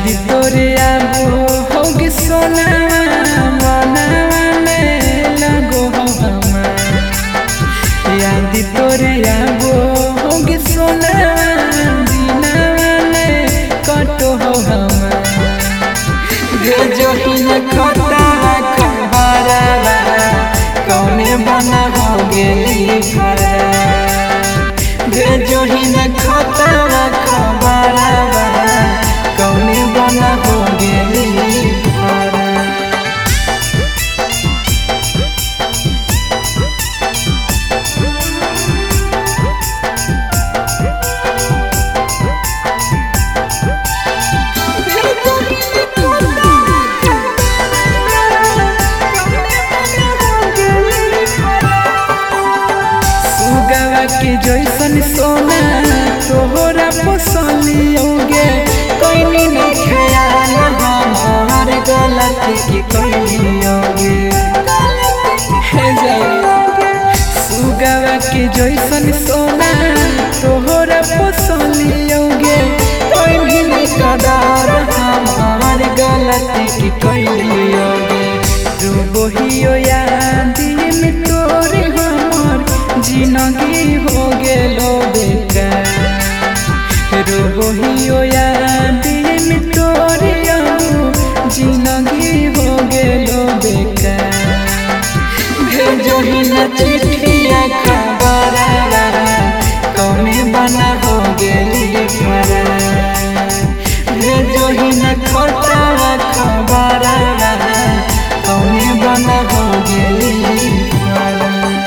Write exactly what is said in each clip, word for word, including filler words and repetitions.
याद तोरे आबो होगी सोना मनाने लगो हो हमार। याद तोरे आबो होगी सोना दिनाने कटो हो हमार। जो ही न खता खबरवा कौने बना हो गेली फरा। जो ही न खता खबरवा कौने बना हो गेली फरा। के जैसन सोना तोहरा पसलियोगे कोई न ख्याल हमार गलती की कहियोगे। सुगवा के जैसन सोना तोहरा पसलियोगे कोई न कदर हमार गलती की कहियोगे। रोबहियो याद में तोरे हमर जिंदगी हो गेलो बेकार। रोबहियो याद में तोरे जिंदगी हो गेलो बेकार। भेजो ही न चिट्ठिया खबरवा कौने बना हो गेली फरा। भेजो ही न खतवा खबरवा कौने बना हो गेली फरा।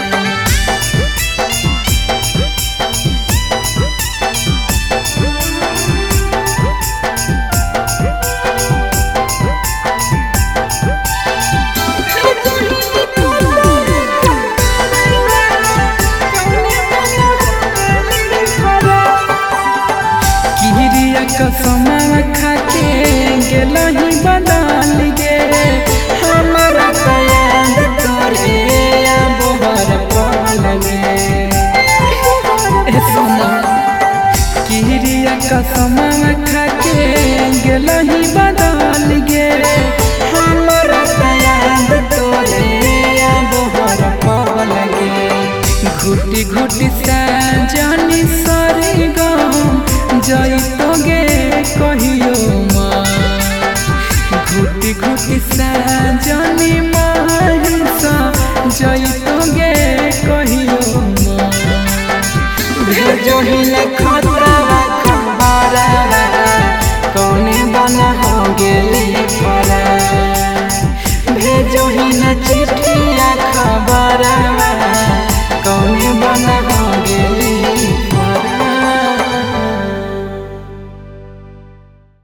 कसमा खाके गेलही बदल गे हमारा याद तोरे बोहर पल गे। सोना किरिया कसमा खाके गेलही बदल गे हमारा याद तोरे बोहर पल गे। घुटी घुटी सा जानी